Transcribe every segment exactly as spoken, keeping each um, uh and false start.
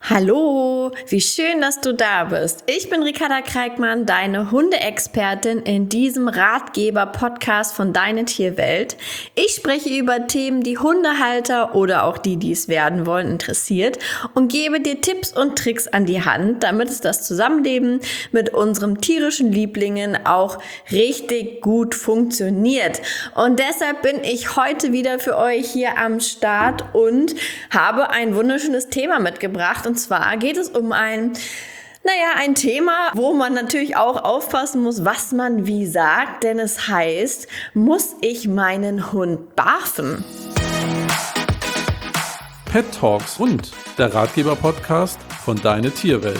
Hallo, wie schön, dass du da bist. Ich bin Ricarda Kreikmann, deine Hundeexpertin in diesem Ratgeber-Podcast von Deine Tierwelt. Ich spreche über Themen, die Hundehalter oder auch die, die es werden wollen, interessiert und gebe dir Tipps und Tricks an die Hand, damit es das Zusammenleben mit unseren tierischen Lieblingen auch richtig gut funktioniert. Und deshalb bin ich heute wieder für euch hier am Start und habe ein wunderschönes Thema mitgebracht. Und zwar geht es um ein, naja, ein Thema, wo man natürlich auch aufpassen muss, was man wie sagt. Denn es heißt, muss ich meinen Hund barfen? Pet Talks und der Ratgeber-Podcast von Deine Tierwelt.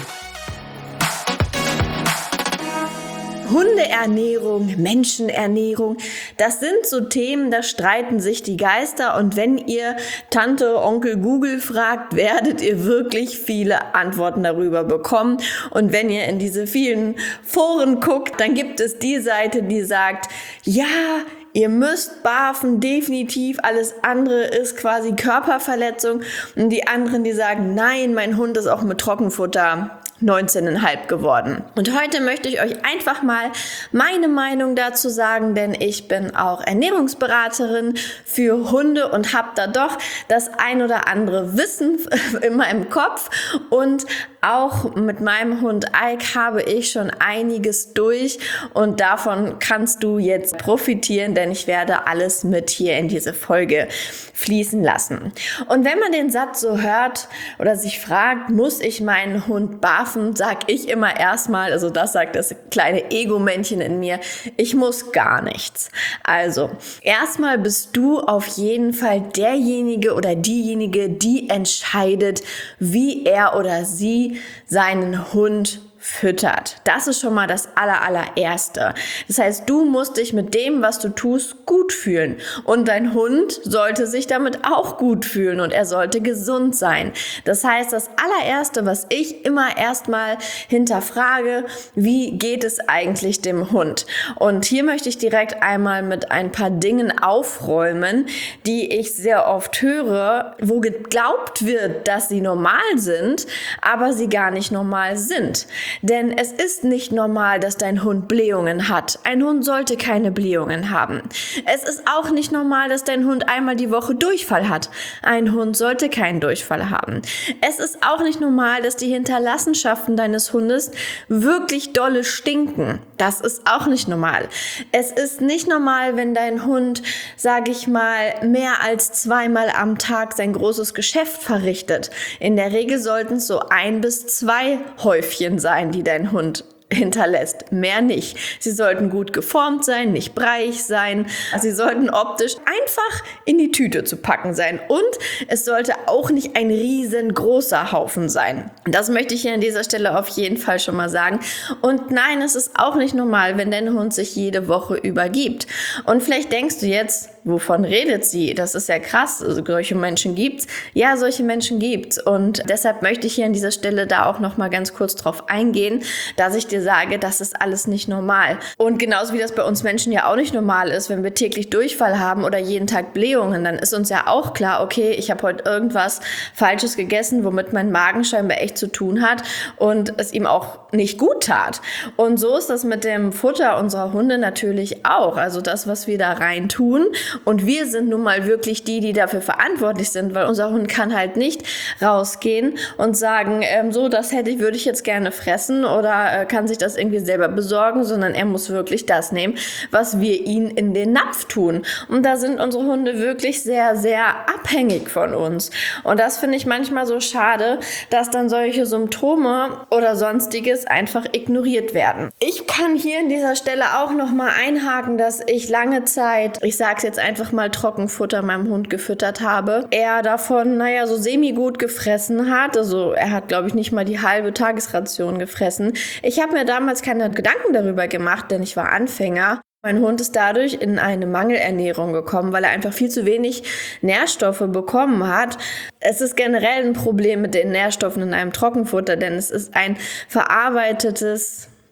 Hundeernährung, Menschenernährung, das sind so Themen, da streiten sich die Geister, und wenn ihr Tante, Onkel Google fragt, werdet ihr wirklich viele Antworten darüber bekommen. Und wenn ihr in diese vielen Foren guckt, dann gibt es die Seite, die sagt, ja, ihr müsst barfen, definitiv, alles andere ist quasi Körperverletzung. Und die anderen, die sagen, nein, mein Hund ist auch mit Trockenfutter neunzehn Komma fünf geworden. Und heute möchte ich euch einfach mal meine Meinung dazu sagen, denn ich bin auch Ernährungsberaterin für Hunde und habe da doch das ein oder andere Wissen in meinem Kopf. Und auch mit meinem Hund Ike habe ich schon einiges durch, und davon kannst du jetzt profitieren, denn ich werde alles mit hier in diese Folge fließen lassen. Und wenn man den Satz so hört oder sich fragt, muss ich meinen Hund barfen, sag ich immer erstmal, also das sagt das kleine Ego-Männchen in mir, ich muss gar nichts. Also erstmal bist du auf jeden Fall derjenige oder diejenige, die entscheidet, wie er oder sie seinen Hund füttert. Das ist schon mal das aller, allererste. Das heißt, du musst dich mit dem, was du tust, gut fühlen. Und dein Hund sollte sich damit auch gut fühlen, und er sollte gesund sein. Das heißt, das allererste, was ich immer erstmal hinterfrage, wie geht es eigentlich dem Hund? Und hier möchte ich direkt einmal mit ein paar Dingen aufräumen, die ich sehr oft höre, wo geglaubt wird, dass sie normal sind, aber sie gar nicht normal sind. Denn es ist nicht normal, dass dein Hund Blähungen hat. Ein Hund sollte keine Blähungen haben. Es ist auch nicht normal, dass dein Hund einmal die Woche Durchfall hat. Ein Hund sollte keinen Durchfall haben. Es ist auch nicht normal, dass die Hinterlassenschaften deines Hundes wirklich dolle stinken. Das ist auch nicht normal. Es ist nicht normal, wenn dein Hund, sage ich mal, mehr als zweimal am Tag sein großes Geschäft verrichtet. In der Regel sollten es so ein bis zwei Häufchen sein, die dein Hund hinterlässt. Mehr nicht. Sie sollten gut geformt sein, nicht breiig sein. Sie sollten optisch einfach in die Tüte zu packen sein. Und es sollte auch nicht ein riesengroßer Haufen sein. Das möchte ich hier an dieser Stelle auf jeden Fall schon mal sagen. Und nein, es ist auch nicht normal, wenn dein Hund sich jede Woche übergibt. Und vielleicht denkst du jetzt, wovon redet sie? Das ist ja krass. Also solche Menschen gibt's. Ja, solche Menschen gibt's. Und deshalb möchte ich hier an dieser Stelle da auch noch mal ganz kurz drauf eingehen, dass ich dir sage, das ist alles nicht normal. Und genauso wie das bei uns Menschen ja auch nicht normal ist, wenn wir täglich Durchfall haben oder jeden Tag Blähungen, dann ist uns ja auch klar, okay, ich habe heute irgendwas Falsches gegessen, womit mein Magen scheinbar echt zu tun hat und es ihm auch nicht gut tat. Und so ist das mit dem Futter unserer Hunde natürlich auch. Also das, was wir da rein tun. Und wir sind nun mal wirklich die, die dafür verantwortlich sind, weil unser Hund kann halt nicht rausgehen und sagen, ähm, so, das hätte ich, würde ich jetzt gerne fressen, oder äh, kann sich das irgendwie selber besorgen, sondern er muss wirklich das nehmen, was wir ihm in den Napf tun. Und da sind unsere Hunde wirklich sehr, sehr abhängig von uns. Und das finde ich manchmal so schade, dass dann solche Symptome oder sonstiges einfach ignoriert werden. Ich kann hier an dieser Stelle auch nochmal einhaken, dass ich lange Zeit, ich sage es jetzt einfach mal, Trockenfutter meinem Hund gefüttert habe. Er davon, naja, so semi-gut gefressen hat. Also er hat, glaube ich, nicht mal die halbe Tagesration gefressen. Ich habe mir damals keine Gedanken darüber gemacht, denn ich war Anfänger. Mein Hund ist dadurch in eine Mangelernährung gekommen, weil er einfach viel zu wenig Nährstoffe bekommen hat. Es ist generell ein Problem mit den Nährstoffen in einem Trockenfutter, denn es ist ein verarbeitetes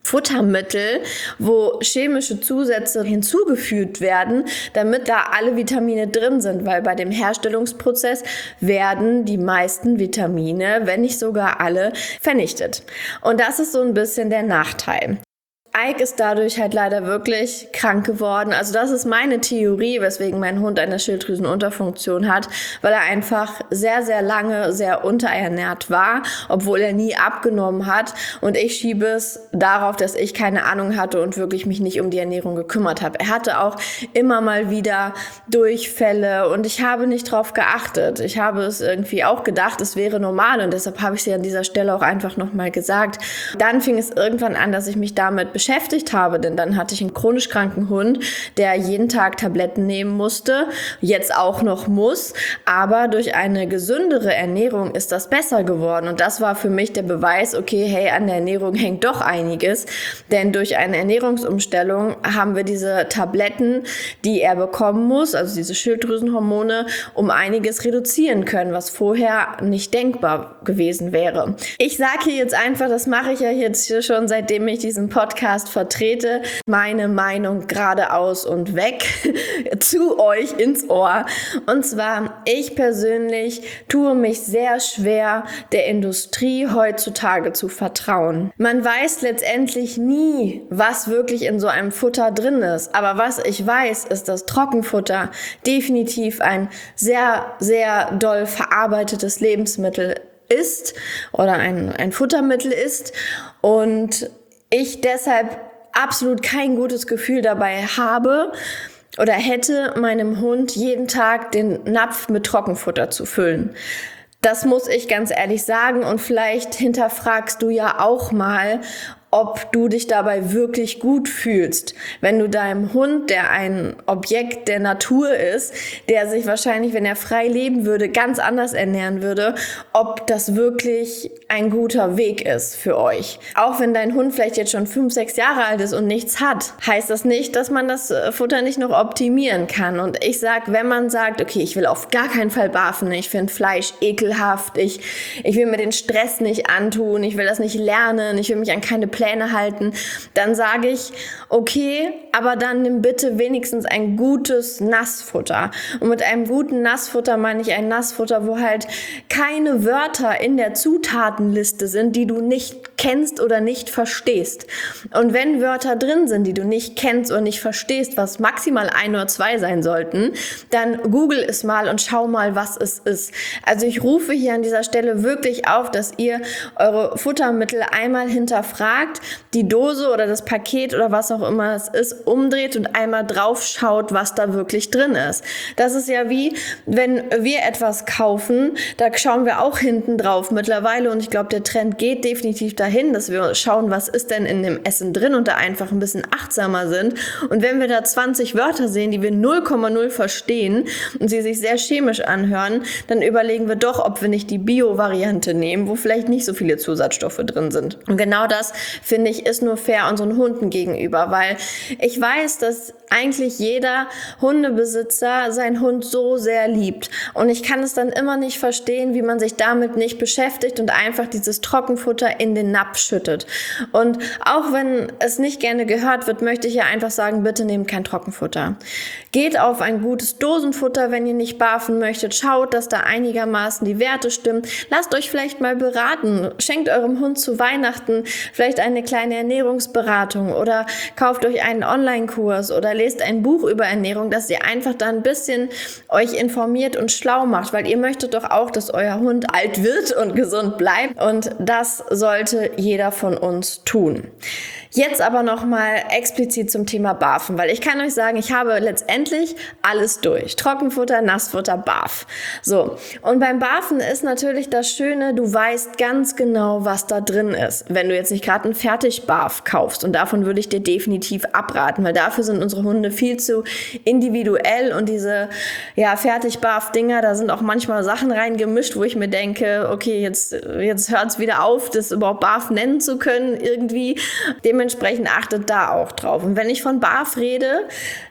Futtermittel, wo chemische Zusätze hinzugefügt werden, damit da alle Vitamine drin sind, weil bei dem Herstellungsprozess werden die meisten Vitamine, wenn nicht sogar alle, vernichtet. Und das ist so ein bisschen der Nachteil. Ike ist dadurch halt leider wirklich krank geworden. Also das ist meine Theorie, weswegen mein Hund eine Schilddrüsenunterfunktion hat, weil er einfach sehr, sehr lange sehr unterernährt war, obwohl er nie abgenommen hat. Und ich schiebe es darauf, dass ich keine Ahnung hatte und wirklich mich nicht um die Ernährung gekümmert habe. Er hatte auch immer mal wieder Durchfälle und ich habe nicht drauf geachtet. Ich habe es irgendwie auch gedacht, es wäre normal und deshalb habe ich sie an dieser Stelle auch einfach nochmal gesagt. Dann fing es irgendwann an, dass ich mich damit beschäftigt beschäftigt habe, denn dann hatte ich einen chronisch kranken Hund, der jeden Tag Tabletten nehmen musste, jetzt auch noch muss, aber durch eine gesündere Ernährung ist das besser geworden und das war für mich der Beweis, okay, hey, an der Ernährung hängt doch einiges, denn durch eine Ernährungsumstellung haben wir diese Tabletten, die er bekommen muss, also diese Schilddrüsenhormone, um einiges reduzieren können, was vorher nicht denkbar gewesen wäre. Ich sage hier jetzt einfach, das mache ich ja jetzt schon, seitdem ich diesen Podcast vertrete, meine Meinung geradeaus und weg zu euch ins Ohr. Und zwar, ich persönlich tue mich sehr schwer, der Industrie heutzutage zu vertrauen. Man weiß letztendlich nie, was wirklich in so einem Futter drin ist. Aber was ich weiß, ist, dass Trockenfutter definitiv ein sehr, sehr doll verarbeitetes Lebensmittel ist oder ein, ein Futtermittel ist und ich deshalb absolut kein gutes Gefühl dabei habe oder hätte, meinem Hund jeden Tag den Napf mit Trockenfutter zu füllen. Das muss ich ganz ehrlich sagen und vielleicht hinterfragst du ja auch mal, ob du dich dabei wirklich gut fühlst, wenn du deinem Hund, der ein Objekt der Natur ist, der sich wahrscheinlich, wenn er frei leben würde, ganz anders ernähren würde, ob das wirklich ein guter Weg ist für euch. Auch wenn dein Hund vielleicht jetzt schon fünf, sechs Jahre alt ist und nichts hat, heißt das nicht, dass man das Futter nicht noch optimieren kann. Und ich sag, wenn man sagt, okay, ich will auf gar keinen Fall barfen, ich finde Fleisch ekelhaft, ich, ich will mir den Stress nicht antun, ich will das nicht lernen, ich will mich an keine Pläne halten, dann sage ich, okay, aber dann nimm bitte wenigstens ein gutes Nassfutter. Und mit einem guten Nassfutter meine ich ein Nassfutter, wo halt keine Wörter in der Zutatenliste sind, die du nicht kennst oder nicht verstehst. Und wenn Wörter drin sind, die du nicht kennst oder nicht verstehst, was maximal ein oder zwei sein sollten, dann google es mal und schau mal, was es ist. Also ich rufe hier an dieser Stelle wirklich auf, dass ihr eure Futtermittel einmal hinterfragt, die Dose oder das Paket oder was auch immer es ist, umdreht und einmal drauf schaut, was da wirklich drin ist. Das ist ja wie, wenn wir etwas kaufen, da schauen wir auch hinten drauf mittlerweile und ich glaube, der Trend geht definitiv dahin, dass wir schauen, was ist denn in dem Essen drin und da einfach ein bisschen achtsamer sind. Und wenn wir da zwanzig Wörter sehen, die wir null Komma null verstehen und sie sich sehr chemisch anhören, dann überlegen wir doch, ob wir nicht die Bio-Variante nehmen, wo vielleicht nicht so viele Zusatzstoffe drin sind. Und genau das finde ich, ist nur fair unseren Hunden gegenüber, weil ich weiß, dass eigentlich jeder Hundebesitzer seinen Hund so sehr liebt. Und ich kann es dann immer nicht verstehen, wie man sich damit nicht beschäftigt und einfach dieses Trockenfutter in den Napf schüttet. Und auch wenn es nicht gerne gehört wird, möchte ich ja einfach sagen, bitte nehmt kein Trockenfutter. Geht auf ein gutes Dosenfutter, wenn ihr nicht barfen möchtet. Schaut, dass da einigermaßen die Werte stimmen. Lasst euch vielleicht mal beraten. Schenkt eurem Hund zu Weihnachten vielleicht eine kleine Ernährungsberatung oder kauft euch einen Online-Kurs oder lest ein Buch über Ernährung, dass ihr einfach da ein bisschen euch informiert und schlau macht, weil ihr möchtet doch auch, dass euer Hund alt wird und gesund bleibt und das sollte jeder von uns tun. Jetzt aber nochmal explizit zum Thema Barfen, weil ich kann euch sagen, ich habe letztendlich alles durch. Trockenfutter, Nassfutter, Barf. So, und beim Barfen ist natürlich das Schöne, du weißt ganz genau, was da drin ist. Wenn du jetzt nicht gerade einen Fertig-Barf kaufst und davon würde ich dir definitiv abraten, weil dafür sind unsere Hunde viel zu individuell und diese ja, Fertig-Barf-Dinger, da sind auch manchmal Sachen reingemischt, wo ich mir denke, okay, jetzt, jetzt hört es wieder auf, das überhaupt Barf nennen zu können irgendwie. Dementsprechend achtet da auch drauf. Und wenn ich von Barf rede,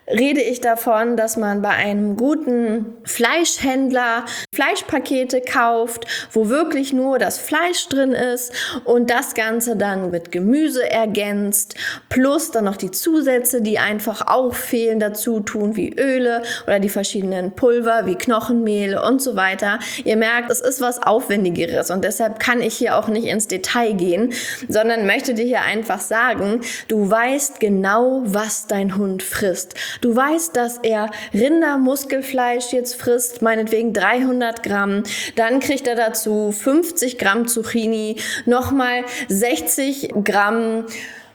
rede ich davon, dass man bei einem guten Fleischhändler Fleischpakete kauft, wo wirklich nur das Fleisch drin ist und das Ganze dann mit Gemüse ergänzt, plus dann noch die Zusätze, die einfach auch fehlen, dazu tun, wie Öle oder die verschiedenen Pulver, wie Knochenmehl und so weiter. Ihr merkt, es ist was Aufwendigeres und deshalb kann ich hier auch nicht ins Detail gehen, sondern möchte dir hier einfach sagen, du weißt genau, was dein Hund frisst. Du weißt, dass er Rindermuskelfleisch jetzt frisst, meinetwegen dreihundert Gramm. Dann kriegt er dazu fünfzig Gramm Zucchini, nochmal sechzig Gramm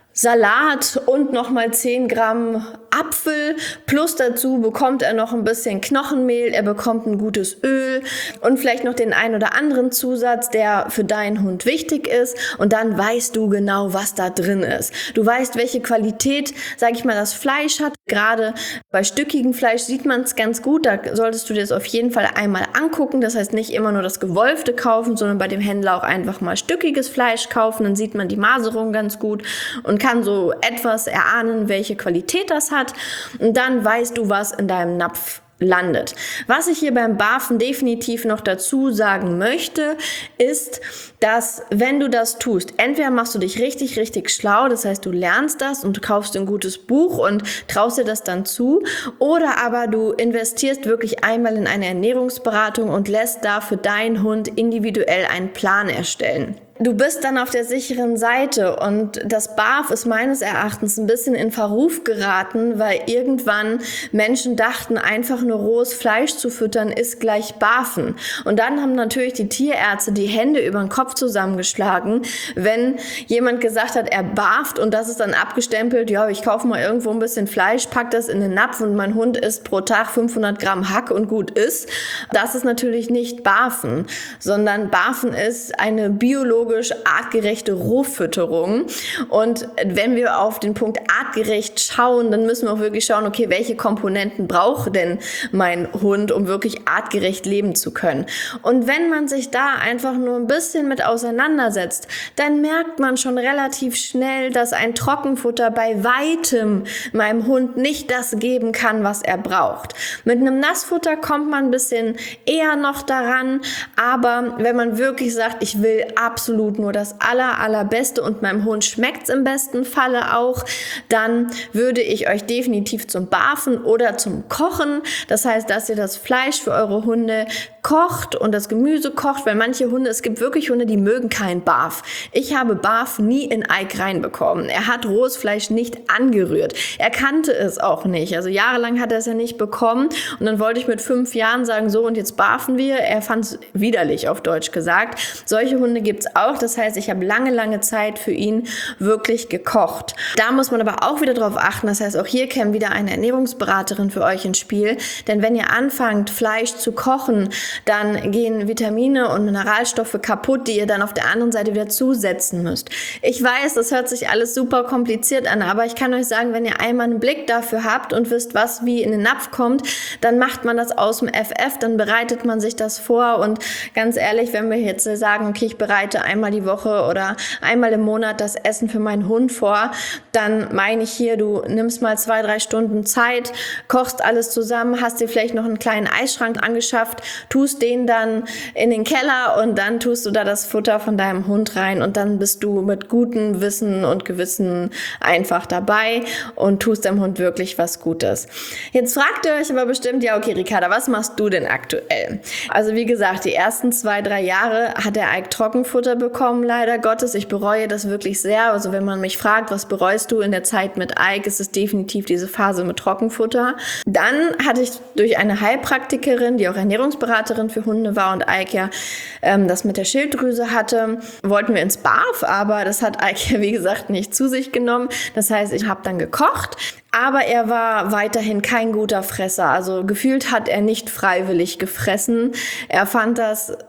Salat und nochmal zehn Gramm Apfel, plus dazu bekommt er noch ein bisschen Knochenmehl, er bekommt ein gutes Öl und vielleicht noch den ein oder anderen Zusatz, der für deinen Hund wichtig ist, und dann weißt du genau, was da drin ist. Du weißt, welche Qualität, sag ich mal, das Fleisch hat. Gerade bei stückigem Fleisch sieht man es ganz gut, da solltest du dir das auf jeden Fall einmal angucken, das heißt nicht immer nur das Gewolfte kaufen, sondern bei dem Händler auch einfach mal stückiges Fleisch kaufen, dann sieht man die Maserung ganz gut und kann so etwas erahnen, welche Qualität das hat. Und dann weißt du, was in deinem Napf landet. Was ich hier beim Barfen definitiv noch dazu sagen möchte, ist, dass wenn du das tust, entweder machst du dich richtig, richtig schlau, das heißt, du lernst das und du kaufst ein gutes Buch und traust dir das dann zu, oder aber du investierst wirklich einmal in eine Ernährungsberatung und lässt da für deinen Hund individuell einen Plan erstellen. Du bist dann auf der sicheren Seite und das B A F ist meines Erachtens ein bisschen in Verruf geraten, weil irgendwann Menschen dachten, einfach nur rohes Fleisch zu füttern ist gleich Barfen. Und dann haben natürlich die Tierärzte die Hände über den Kopf zusammengeschlagen, wenn jemand gesagt hat, er barft, und das ist dann abgestempelt, ja, ich kaufe mal irgendwo ein bisschen Fleisch, pack das in den Napf und mein Hund isst pro Tag fünfhundert Gramm Hack und gut ist. Das ist natürlich nicht Barfen, sondern Barfen ist eine biologische artgerechte Rohfütterung. Und wenn wir auf den Punkt artgerecht schauen, dann müssen wir auch wirklich schauen, okay, welche Komponenten braucht denn mein Hund, um wirklich artgerecht leben zu können. Und wenn man sich da einfach nur ein bisschen mit auseinandersetzt, dann merkt man schon relativ schnell, dass ein Trockenfutter bei weitem meinem Hund nicht das geben kann, was er braucht. Mit einem Nassfutter kommt man ein bisschen eher noch daran, aber wenn man wirklich sagt, ich will absolut nur das aller, allerbeste und meinem Hund schmeckt's im besten Falle auch, dann würde ich euch definitiv zum Barfen oder zum Kochen, das heißt, dass ihr das Fleisch für eure Hunde kocht und das Gemüse kocht, weil manche Hunde, es gibt wirklich Hunde, die mögen keinen Barf. Ich habe Barf nie in Ike reinbekommen. Er hat rohes Fleisch nicht angerührt. Er kannte es auch nicht. Also jahrelang hat er es ja nicht bekommen und dann wollte ich mit fünf Jahren sagen, so und jetzt barfen wir. Er fand es widerlich, auf Deutsch gesagt. Solche Hunde gibt's auch. Das heißt, ich habe lange, lange Zeit für ihn wirklich gekocht. Da muss man aber auch wieder drauf achten. Das heißt, auch hier käme wieder eine Ernährungsberaterin für euch ins Spiel. Denn wenn ihr anfangt, Fleisch zu kochen, dann gehen Vitamine und Mineralstoffe kaputt, die ihr dann auf der anderen Seite wieder zusetzen müsst. Ich weiß, das hört sich alles super kompliziert an, aber ich kann euch sagen, wenn ihr einmal einen Blick dafür habt und wisst, was wie in den Napf kommt, dann macht man das aus dem F F, dann bereitet man sich das vor und ganz ehrlich, wenn wir jetzt sagen, okay, ich bereite einmal die Woche oder einmal im Monat das Essen für meinen Hund vor, dann meine ich hier, du nimmst mal zwei, drei Stunden Zeit, kochst alles zusammen, hast dir vielleicht noch einen kleinen Eisschrank angeschafft, tust den dann in den Keller und dann tust du da das Futter von deinem Hund rein und dann bist du mit gutem Wissen und Gewissen einfach dabei und tust deinem Hund wirklich was Gutes. Jetzt fragt ihr euch aber bestimmt, ja okay Ricarda, was machst du denn aktuell? Also wie gesagt, die ersten zwei, drei Jahre hat der Ike Trockenfutter bekommen, leider Gottes. Ich bereue das wirklich sehr. Also wenn man mich fragt, was bereust du in der Zeit mit Ike, ist es definitiv diese Phase mit Trockenfutter. Dann hatte ich durch eine Heilpraktikerin, die auch Ernährungsberaterin für Hunde war und Ike ja ähm, das mit der Schilddrüse hatte, wollten wir ins Barf, aber das hat Ike ja wie gesagt nicht zu sich genommen. Das heißt, ich habe dann gekocht, aber er war weiterhin kein guter Fresser. Also gefühlt hat er nicht freiwillig gefressen. Er fand das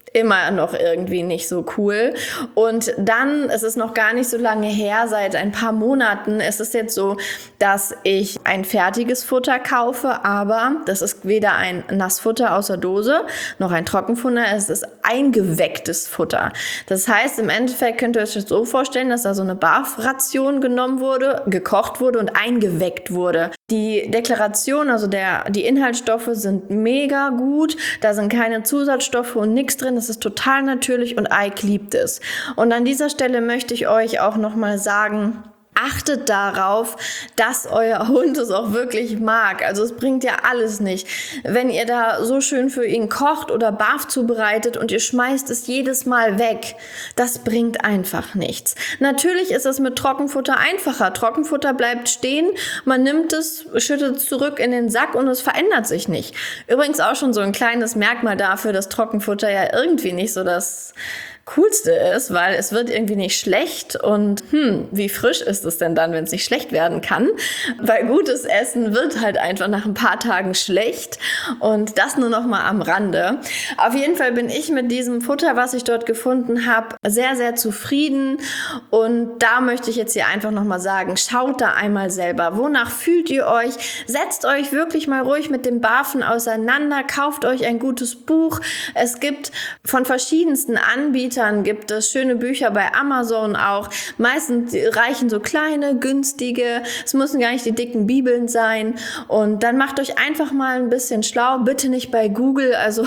immer noch irgendwie nicht so cool. Und dann, es ist noch gar nicht so lange her, seit ein paar Monaten, es ist jetzt so, dass ich ein fertiges Futter kaufe, aber das ist weder ein Nassfutter aus der Dose, noch ein Trockenfutter, es ist eingewecktes Futter. Das heißt, im Endeffekt könnt ihr euch das so vorstellen, dass da so eine Barf-Ration genommen wurde, gekocht wurde und eingeweckt wurde. Die Deklaration, also der, die Inhaltsstoffe sind mega gut, da sind keine Zusatzstoffe und nichts drin, das ist total natürlich und Ike liebt es. Und an dieser Stelle möchte ich euch auch nochmal sagen, achtet darauf, dass euer Hund es auch wirklich mag. Also es bringt ja alles nicht. Wenn ihr da so schön für ihn kocht oder Barf zubereitet und ihr schmeißt es jedes Mal weg, das bringt einfach nichts. Natürlich ist es mit Trockenfutter einfacher. Trockenfutter bleibt stehen, man nimmt es, schüttet es zurück in den Sack und es verändert sich nicht. Übrigens auch schon so ein kleines Merkmal dafür, dass Trockenfutter ja irgendwie nicht so das Coolste ist, weil es wird irgendwie nicht schlecht und hm, wie frisch ist es denn dann, wenn es nicht schlecht werden kann? Weil gutes Essen wird halt einfach nach ein paar Tagen schlecht und das nur noch mal am Rande. Auf jeden Fall bin ich mit diesem Futter, was ich dort gefunden habe, sehr, sehr zufrieden und da möchte ich jetzt hier einfach noch mal sagen, schaut da einmal selber. Wonach fühlt ihr euch? Setzt euch wirklich mal ruhig mit dem Barfen auseinander, kauft euch ein gutes Buch. Es gibt von verschiedensten Anbietern gibt es schöne Bücher bei Amazon auch. Meistens reichen so kleine, günstige. Es müssen gar nicht die dicken Bibeln sein. Und dann macht euch einfach mal ein bisschen schlau. Bitte nicht bei Google. Also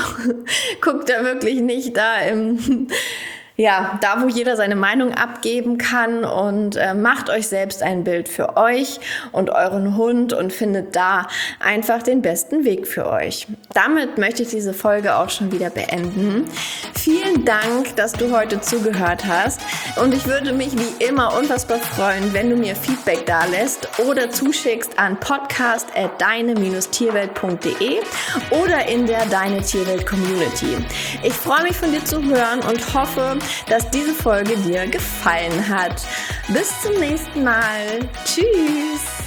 guckt da wirklich nicht da im... Ja, da wo jeder seine Meinung abgeben kann und äh, macht euch selbst ein Bild für euch und euren Hund und findet da einfach den besten Weg für euch. Damit möchte ich diese Folge auch schon wieder beenden. Vielen Dank, dass du heute zugehört hast und ich würde mich wie immer unfassbar freuen, wenn du mir Feedback da lässt oder zuschickst an podcast at deine Tierwelt punkt de oder in der Deine Tierwelt Community. Ich freue mich von dir zu hören und hoffe, dass diese Folge dir gefallen hat. Bis zum nächsten Mal. Tschüss!